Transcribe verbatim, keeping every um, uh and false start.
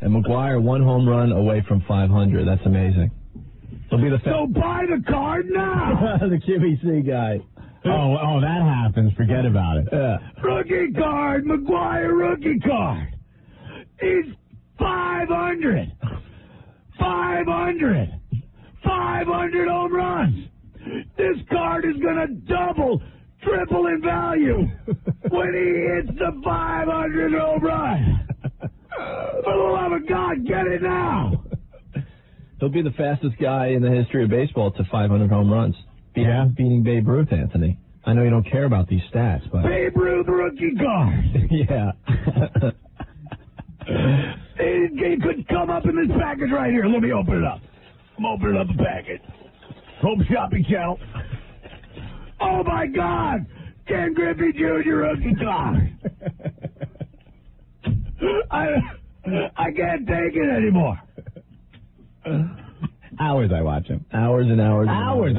And McGwire one home run away from five hundred. That's amazing. He'll be the fa- So buy the card now. The Q B C guy. Oh, oh, that happens. Forget about it. Yeah. Rookie card, McGwire rookie card. He's five hundred. five hundred. five hundred home runs. This card is going to double, triple in value when he hits the five hundred home run. For the love of God, get it now. He'll be the fastest guy in the history of baseball to five hundred home runs. Be- Yeah. Beating Babe Ruth, Anthony. I know you don't care about these stats, but... Babe Ruth rookie card. Yeah. It, it could come up in this package right here. Let me open it up. I'm opening up the package. Home shopping channel. Oh, my God. Ken Griffey Junior rookie card. I, I can't take it anymore. Hours I watch him. Hours and hours and Hours.